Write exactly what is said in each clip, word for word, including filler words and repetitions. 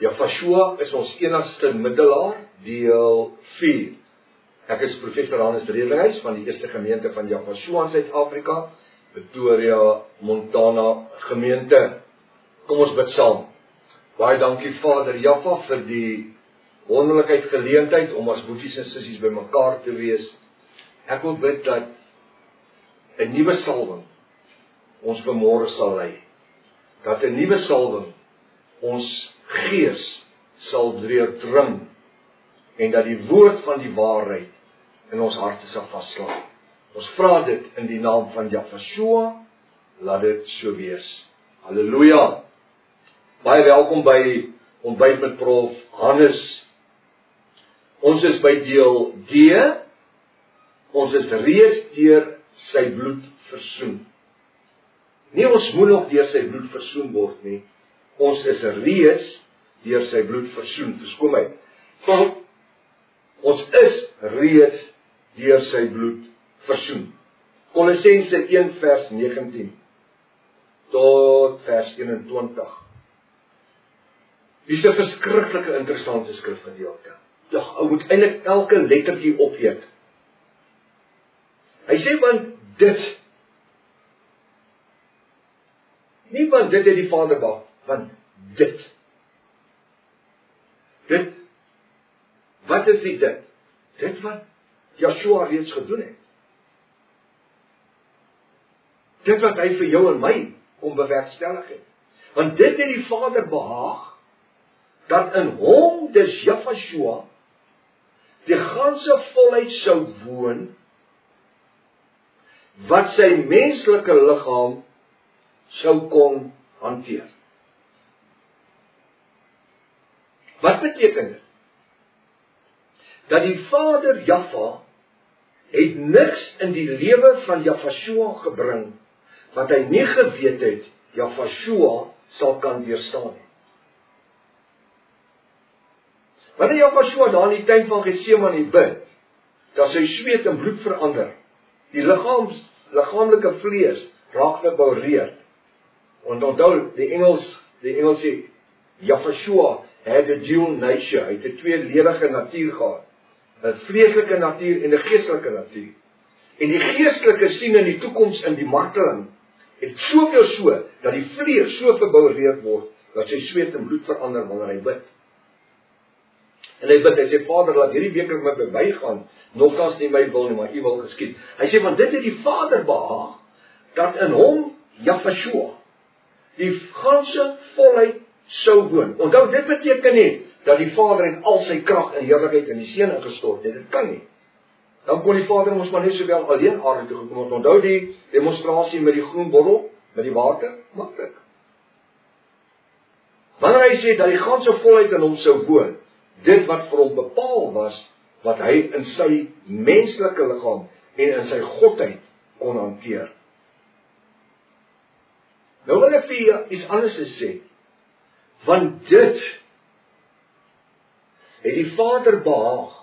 Jafashua is ons enigste middelaar, deel vier. Ek is professor Hannes Redinghuis van die eerste gemeente van Jafashua in Suid-Afrika, Pretoria, Montana gemeente. Kom ons bid saam. Baie dankie Vader Jaffa vir die wonderlikheid geleentheid om as boeties en sissies by mekaar te wees. Ek wil bid dat 'n nuwe salwing ons vanmôre sal lei. Dat 'n nuwe salwing ons gees sal deurdring en dat die woord van die waarheid in ons harte sal vasslaan. Ons vra dit in die naam van Jafashua, laat dit so wees. Halleluja. Baie welkom by Ontbyt met Prof Hannes. Ons is by deel D. Ons is reeds deur sy bloed versoen. Nie ons moet nog deur sy bloed versoen word nie. Ons is reeds deur sy bloed versoen. Verskoon my. Want ons is reeds deur sy bloed versoen. Kolossense een vers negentien tot vers eenentwintig. Dis 'n verskriklike interessante skrifgedeelte. Ja, ou moet eintlik elke lettertjie opeet. Hy sê want dit nie want dit het die Vader behaag, want dit. Dit, wat is die dit? Dit wat Joshua reeds gedoen het. Dit wat hy vir jou en my kom bewerkstellig het. Want dit het die Vader behaag, dat in hom, dis Jafashua, die ganse volheid sou woon, wat sy menslike liggaam sou kon hanteer. Wat beteken dit? Dat die Vader Jaffa het niks in die lewe van Jafashua gebring, wat hy nie geweet het, Jafashua sal kan weerstaan. Wanneer Jafashua daar in die tuin van Getsemane bid, dat sy sweet in bloed verander, die liggaams, liggaamlike vlees raak geboureerd. Want onthou, die Engels, die Engels sê, Jafashua had a dual nature, hy het 'n tweeledige natuur gehad, 'n vleeslike natuur en 'n geestelike natuur. En die geestelike sien in die toekoms in die marteling, het soveel so, dat die vlees so verboureerd word, dat sy sweet in bloed verander wanneer hy bid. En hy bid, hy sê, Vader, laat hierdie beker met my bygaan, nogtans nie my wil nie, maar u wil geskied. Hy sê, want dit het die Vader behaag, dat in hom, Jafashua, die ganse volheid sou woon. Onthou, dit beteken nie, dat die Vader het al sy krag en heerlikheid in die Seun ingestort het, dit kan nie. Dan kon die Vader ons maar net sowel alleen aarde toe gekom het. Onthou die demonstrasie met die groen bottel, met die water, maklik. Wanneer hy sê, dat die ganse volheid in hom sou woon, dit wat vir hom bepaal was, wat hy in sy menslike liggaam en in sy godheid kon hanteer. Nou wil ek vir julle iets anders sê, want dit het die Vader behaag,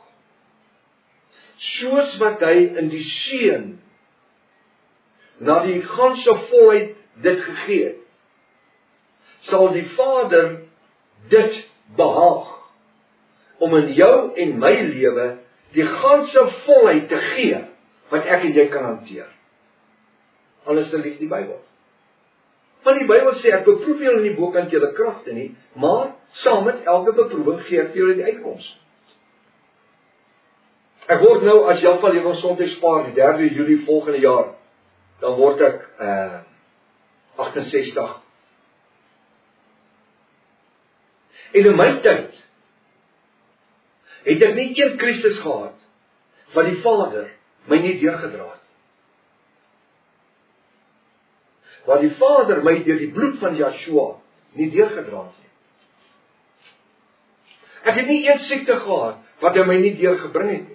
soos wat hy in die Seun na die ganse volheid dit gegee het, sal die Vader dit behaag, om in jou en my lewe die ganse volheid te gee, wat ek en jy kan hanteer. Anders dan lieg die Bybel. Want die Bybel sê, ek beproef julle nie bokant julle kragte nie, maar saam met elke beproewing gee ek vir julle die uitkoms. Ek word nou as Jaffa Lewensgesondheidspaar die derde Julie volgende jaar, dan word ek uh, agt en sestig. En in my tyd het ek nie een krisis gehad, wat die Vader my nie deurgedra het. Wat die Vader my deur die bloed van Joshua nie deurgedra het nie. Ek het nie een siekte gehad, wat hy my nie deurgebring het nie.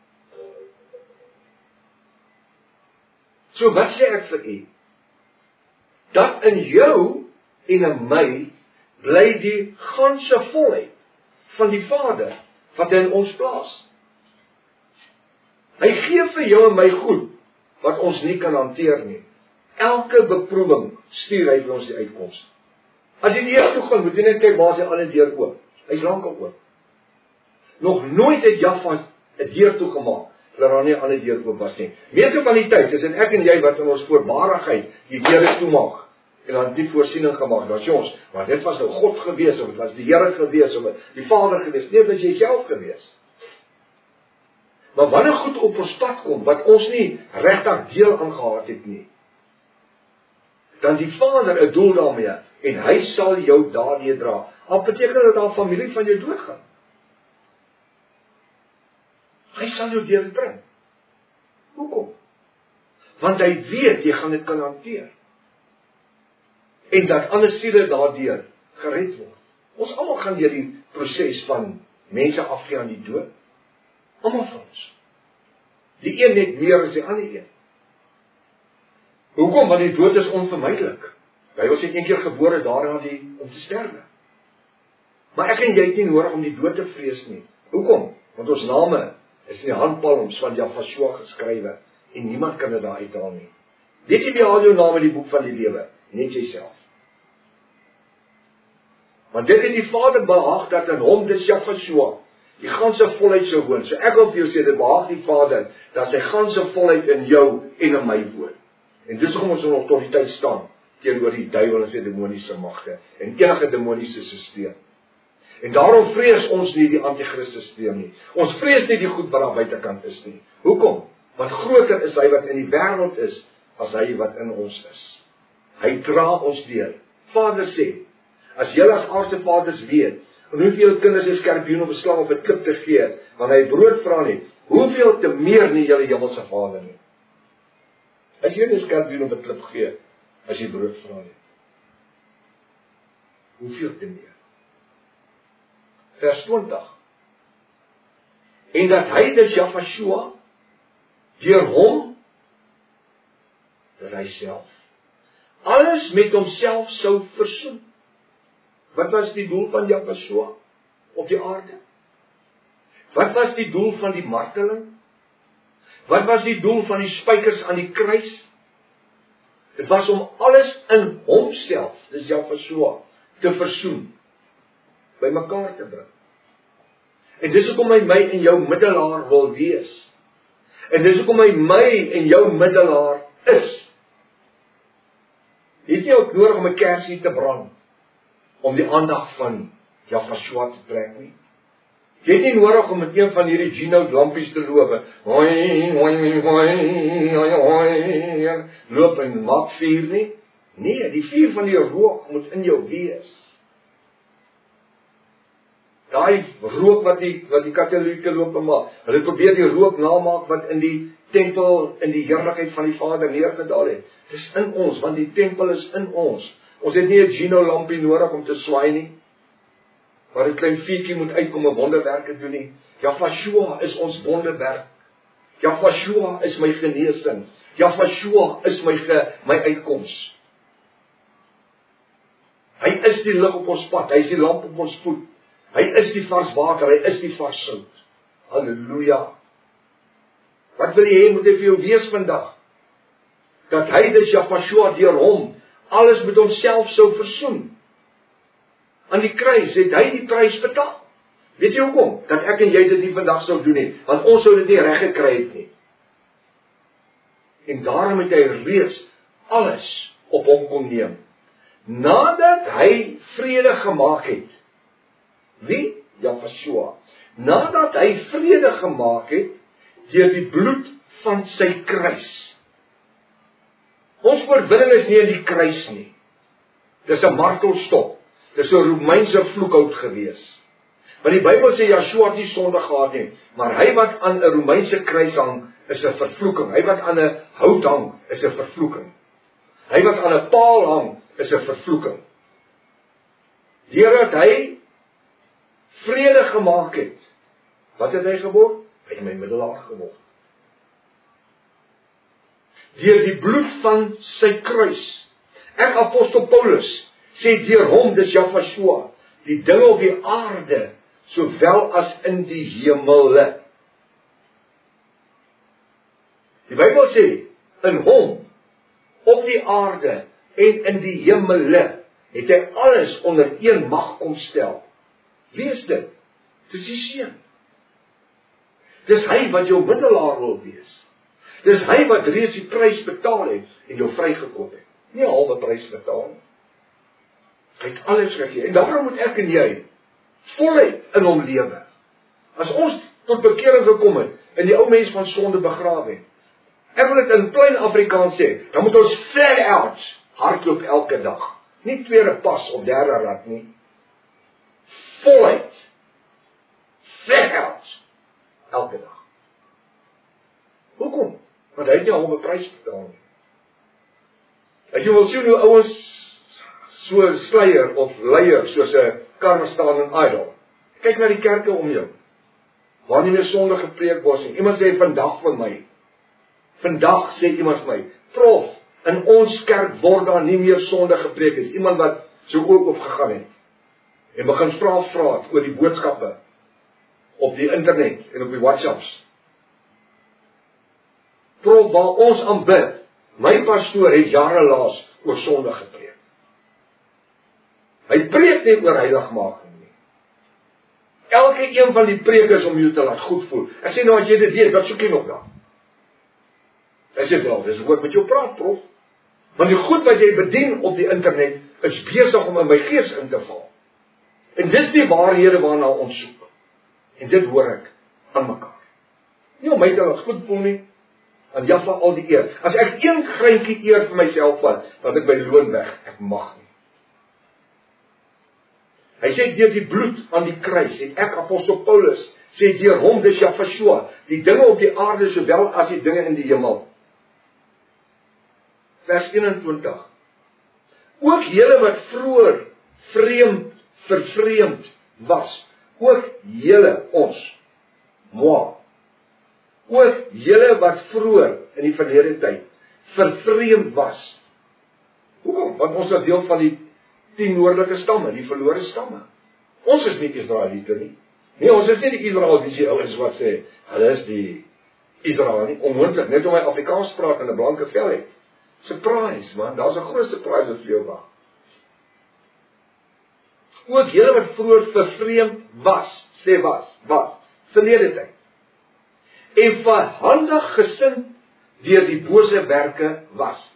So wat sê ek vir u? Dat in jou en in my, bly die ganse volheid van die Vader, wat in ons plaas. Hy gee vir jou en my goed, wat ons nie kan hanteer nie. Elke beproewing stuur hy vir ons die uitkoms. As jy die Here toe gaan, moet jy net kyk waar is die ander deur oop. Hy's lankal oop. Nog nooit het Jaffa 'n deur toegemaak, dat daar nie 'n ander deur oop was nie. Meeste van die tyd is dit ek en jy wat in ons voorbarigheid die deure toemaak, en dan die voorsiening gemaak, dat ons, maar dit was nou God gewees, of dit was die Here gewees, of die Vader gewees, nee, dit was jy self gewees. Maar wanneer goed op ons pad kom, wat ons nie regtig deel aangehad het nie, dan die Vader 'n doel daarmee, en hy sal jou daardie dra. Al beteken dit dat familie van jou doodgaan. Hy sal jou deur bring. Hoekom? Want hy weet jy gaan dit kan hanteer. En dat alle siele daardeur gered word. Ons almal gaan deur die proses van mense afgee aan die dood. Almal van ons. Die een net meer as die ander een. Hoekom? Want die dood is onvermydelik. Hy was net een keer gebore daarna die om te sterwe. Maar ek en jy het nie nodig om die dood te vrees nie. Hoekom? Want ons name is in die handpalms van Jaffa geskrywe en niemand kan dit daar uithaal nie. Weet jy wie al jou naam in die boek van die lewe? Net jouself. Want dit het die Vader behaag dat in hom, dis Jaffa, die ganse volheid sou woon. So ek wil vir jou sê, dit behaag die Vader dat sy ganse volheid in jou en in my woon. En dis hoekom ons in autoriteit staan teenoor die duiwel en sy demoniese magte en enige demoniese stelsel. En daarom vrees ons nie die anti-Christus stelsel nie. Ons vrees nie die goed wat daar buitekant is nie. Hoekom? Want groter is hy wat in die wêreld is as hy wat in ons is. Hy dra ons deur. Vader sê, as julle as aardse vaders weet, en hoeveel kinders is skorpioen op 'n slang op 'n klip te gee, want hy brood vra nie, hoeveel te meer nie julle hemelse Vader nie. As jy 'n skorpioen op 'n klip gee, as jy brood vra nie. Hoeveel te meer? Vers twintig. En dat hy dis Jaffa, deur hom, dat hy self, alles met homself sou versoen. Wat was die doel van Jaffa op die aarde? Wat was die doel van die marteling? Wat was die doel van die spykers aan die kruis? Dit was om alles in homself, dis Jaffa, te versoen, by mekaar te bring. En dis hoekom hy my en jou middelaar wil wees. En dis hoekom hy my en jou middelaar is. Jy het nie ook nodig om 'n kersie te brand, om die aandag van Jaffa te trek nie. Jy het nie nodig om met een van hierdie Gino lampies te loop, hoi, hoi, hoi, hoi, loop en maak vuur nie. Nee, die vuur van die rook moet in jou wees. Daai rook wat die, wat die Katolieke loop en maak, hulle probeer die rook namaak wat in die tempel, in die heerlikheid van die Vader neergedaal het. Dis in ons, want die tempel is in ons. Ons het nie 'n Gino lampie nodig om te swaai nie, waar 'n klein vuurtjie moet uitkom en wonderwerke doen nie. Jaffa is ons wonderwerk. Jaffa is my genesing. Jaffa is my, ge, my uitkoms. Hy is die lig op ons pad, hy is die lamp op ons voet. Hy is die vars water, hy is die vars sout. Halleluja. Wat wil jy hê moet hy vir jou wees vandag? Dat hy dis Jaffa deur hom alles met homself sou versoen. Aan die kruis het hy die prys betaal. Weet jy hoekom? Dat ek en jy dit nie vandag sou doen nie, want ons sou dit nie reg gekry het nie. En daarom het hy reeds alles op hom kon neem. Nadat hy vrede gemaak het. Wie? Jaffa. Nadat hy vrede gemaak het deur die bloed van sy kruis. Ons oorwinning is nie in die kruis nie. Dis 'n martelstok. Dis 'n Romeinse vloekhout gewees. Want die Bybel sê Joshua het nie sonde gehad nie, maar hy wat aan 'n Romeinse kruis hang is 'n vervloeking. Hy wat aan 'n hout hang is 'n vervloeking. Hy wat aan 'n paal hang is 'n vervloeking. Deurdat hy vrede gemaak het, wat het hy geword? Hy het my middelaar geword. Deur die bloed van sy kruis. Ek apostel Paulus sê deur hom, dis Jaffa, die dinge op die aarde, sowel as in die hemele. Die Bybel sê, in hom, op die aarde en in die hemele, het hy alles onder een mag kom stel. Wie is dit? Dis die Seun. Dis hy wat jou middelaar wil wees. Dis hy wat reeds die prys betaal het en jou vrygekoop het. Nie 'n halwe prys betaal nie. Hy het alles gegee. En daarom moet ek en jy voluit in hom lewe. As ons tot bekering gekom het en die ou mens van sonde begrawe het. Ek wil dit in plain Afrikaans sê, dan moet ons flat out hardloop elke dag. Nie tweede pas op derde rad nie. Voluit. Flat out. Elke dag. Hoekom? Want hy het nie al 'n prys betaal nie. As jy wil sien hoe ouens so sluier of leier soos 'n kar staan in idol. Kyk na die kerke om jou. Waar nie meer sonde gepreek word nie. Iemand sê vandag vir my. Vandag sê iemand vir my, prof, in ons kerk word daar nie meer sonde gepreek nie. Iemand wat so oop opgegaan het. En begin vra vra oor die boodskappe op die internet en op die WhatsApps. Prof, waar ons aanbid, my pastoor het jare laas oor sonde gepreek. Hy preek nie oor heiligmaking nie. Elke een van die preke is om jou te laat goed voel. Ek sê nou as jy dit weet, wat soek jy nog daar? Ek sê wel, dis wat met jou praat, prof. Want die goed wat jy bedien op die internet is besig om in my gees in te val. En dis die waarhede waarna ons soek. En dit hoor ek aan mekaar. Nie om my te laat goed voel nie, aan Jaffa al die eer. As ek een greintjie eer vir myself vat, dan ek my loon weg, ek mag nie. Hy sê deur die bloed aan die kruis, het ek apostel Paulus, sê deur hom, dis Jaffa, die dinge op die aarde sowel as die dinge in die hemel. Vers eenentwintig. Ook julle wat vroeër vreemd, vervreemd was, ook julle ons, moi, ook julle wat vroeër in die verlede tyd vervreemd was. Hoekom? Want ons is deel van die tien noordelike stamme, die verlore stamme. Ons is nie Israeliete nie. Nee, ons is nie die Israelitiese ouens wat sê, hulle is die Israel nie. Onmoontlik, net om my Afrikaans praat en 'n blanke vel het. Surprise, man, daar's 'n groot surprise wat vir jou wag. Ook julle wat vroeër vervreemd was, sê was, was, verlede tyd. En verhandig gesind deur die bose werke was.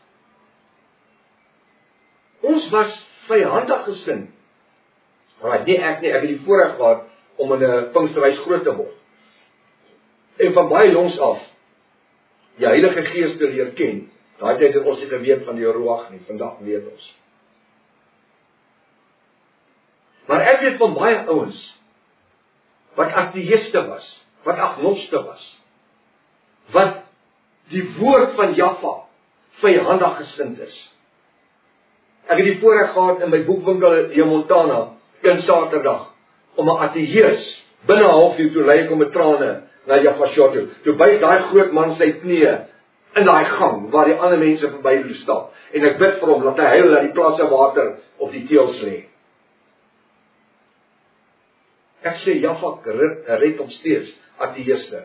Ons was vyhandig gesind. Right, nie ek nie, ek het die voorreg gehad om in 'n Pinksterhuis groot te word. En van baie jongs af, die Heilige Gees te leer ken. Daai tyd het ons nie geweet van die Ruach nie, vandag weet ons. Maar ek weet van baie ouens, wat ateïste was, wat agnoste was, wat die woord van Jaffa vyhandig gesind is. Ek het die voorreg gehad in my boekwinkel in Montana, een Saterdag, om 'n ateïs binne 'n halfuur toe lei ek om met trane na Jaffa toe. Toe buig daai groot man sy knieë in daai gang waar die ander mense verby loop stap. En ek bid vir hom dat hy huil dat die plasse water op die teels lê. Ek sê Jaffa red, red nog steeds ateïste.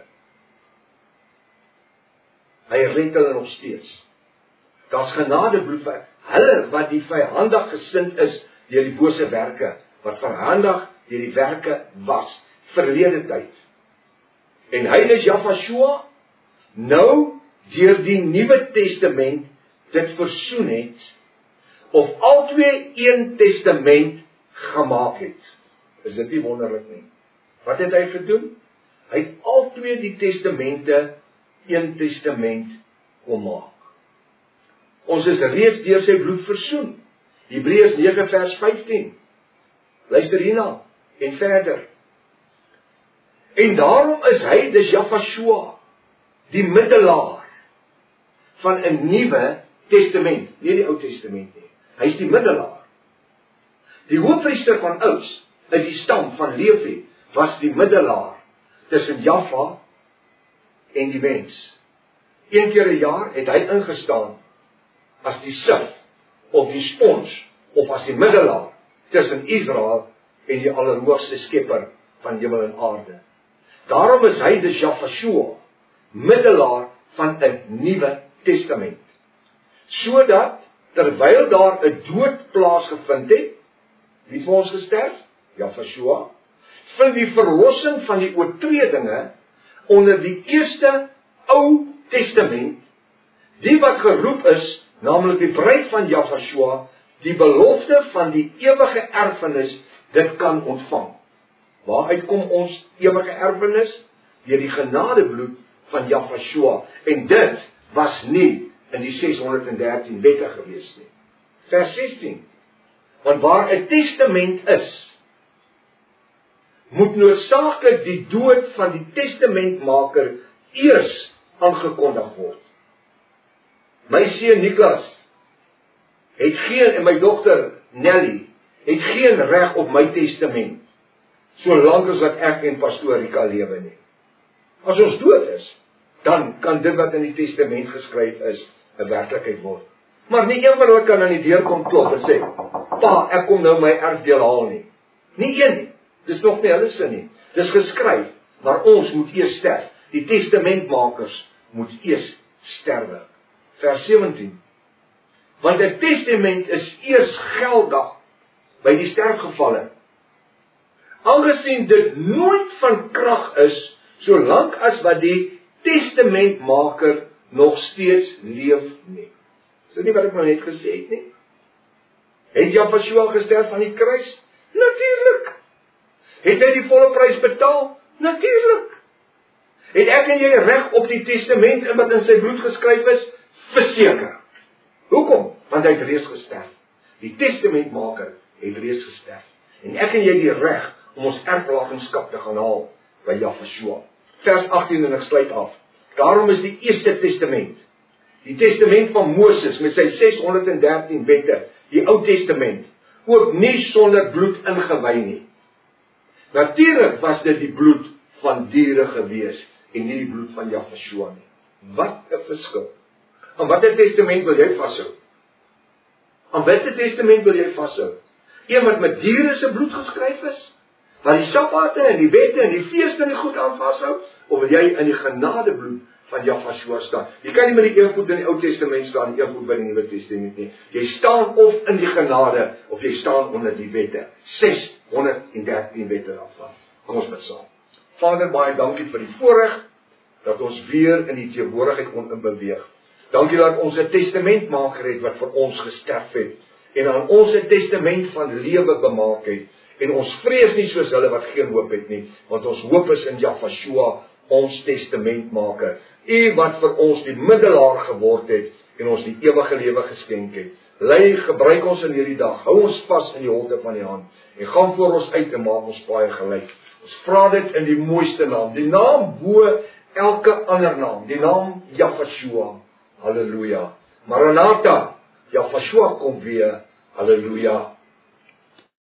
Hy red hulle nog steeds. Daar's genade bloed vir hulle wat die vyhandig gesind is deur die bose werke, wat verhandig deur die werke was, verlede tyd. En hy is Jaffa, nou deur die Nuwe Testament dit versoen het, of albei een testament gemaak het. Is dit nie wonderlik nie? Wat het hy gedoen? Hy het albei die testamente een testament kom maak. Ons is reeds deur sy bloed versoen. Hebreërs nege vers vyftien. Luister hierna en verder. En daarom is hy, dis Jaffa, die middelaar van 'n nuwe testament, nie die Ou Testament nie. Hy is die middelaar. Die hoofpriester van ouds, uit die stam van Levi, was die middelaar tussen Jaffa en die mens. Een keer 'n jaar het hy ingestaan as die sif, of die spons, of as die middelaar tussen Israel en die Allerhoogste Skepper van hemel en aarde. Daarom is hy die Jaffa, middelaar van 'n nuwe testament. Sodat, terwyl daar 'n dood plaasgevind het, wie het vir ons gesterf? Jaffa, van die verlossing van die oortredinge onder die eerste Ou Testament, die wat geroep is, naamlik die bruid van Jahashua, die belofte van die ewige erfenis, dit kan ontvang. Waaruit kom ons ewige erfenis? Deur die genadebloed van Jahashua. En dit was nie in die ses honderd en dertien wette gewees nie. Vers sestien. Want waar 'n testament is, moet noodsaaklik die dood van die testamentmaker eers aangekondig word. My seun Niklas het geen, en my dogter Nelly, het geen reg op my testament, solank as wat ek en pastoor Rika lewe nie. As ons dood is, dan kan dit wat in die testament geskryf is, 'n werklikheid word. Maar nie een van hulle kan aan die deur kom klop en sê, pa, ek kom nou my erfdeel haal nie. Nie een nie. Dis nog nie hulle sin nie. Dis geskryf, maar ons moet eers sterf. Die testamentmakers moet eers sterwe. Vers sewentien. Want 'n testament is eers geldig by die sterfgevalle. Aangesien dit nooit van krag is, solank as wat die testamentmaker nog steeds leef nie. Is dit nie wat ek nou net gesê het nie? Het Jahashua gesterf aan die kruis? Natuurlik. Het hy die volle prys betaal? Natuurlik. Het ek en jy reg op die testament en wat in sy bloed geskryf is? Verseker. Hoekom? Want hy het reeds gesterf. Die testamentmaker het reeds gesterf. En ek en jy die reg om ons erflatenskap te gaan haal by Jahashua. Vers agttien en ek sluit af. Daarom is die Eerste Testament, die testament van Moses met sy ses honderd en dertien wette, die Ou Testament, ook nie sonder bloed ingewy nie. Natuurlik was dit die bloed van diere gewees en nie die bloed van Jahashua nie. Wat 'n verskil. Aan watter testament wil jy vashou? Aan watter testament wil jy vashou? Een wat met diere se bloed geskryf is? Wat die sabbate en die wette en die feeste en die goed aan vashou? Of wil jy in die genadebloed van Jahashua staan? Jy kan nie met die een voet in die Ou Testament staan en die een voet by die Nuwe Testament nie. Jy staan of in die genade of jy staan onder die wette. ses honderd en dertien wette daarvan. Kom ons bid saam. Vader, baie dankie vir die voorreg dat ons weer in die teenwoordigheid kon beweeg. Dankie dat ons 'n testamentmaker het wat vir ons gesterf het en aan ons 'n testament van lewe bemaak het. En ons vrees nie soos hulle wat geen hoop het nie, want ons hoop is in Jahashua, ons testamentmaker. U wat vir ons die middelaar geword het en ons die ewige lewe geskenk het. Lei, gebruik ons in hierdie dag. Hou ons vas in die holte van die hand en gaan voor ons uit en maak ons paai gelyk. Ons vra dit in die mooiste naam, die naam bo elke ander naam, die naam Jahashua. Halleluja. Maranatha, Jahashua kom weer. Halleluja.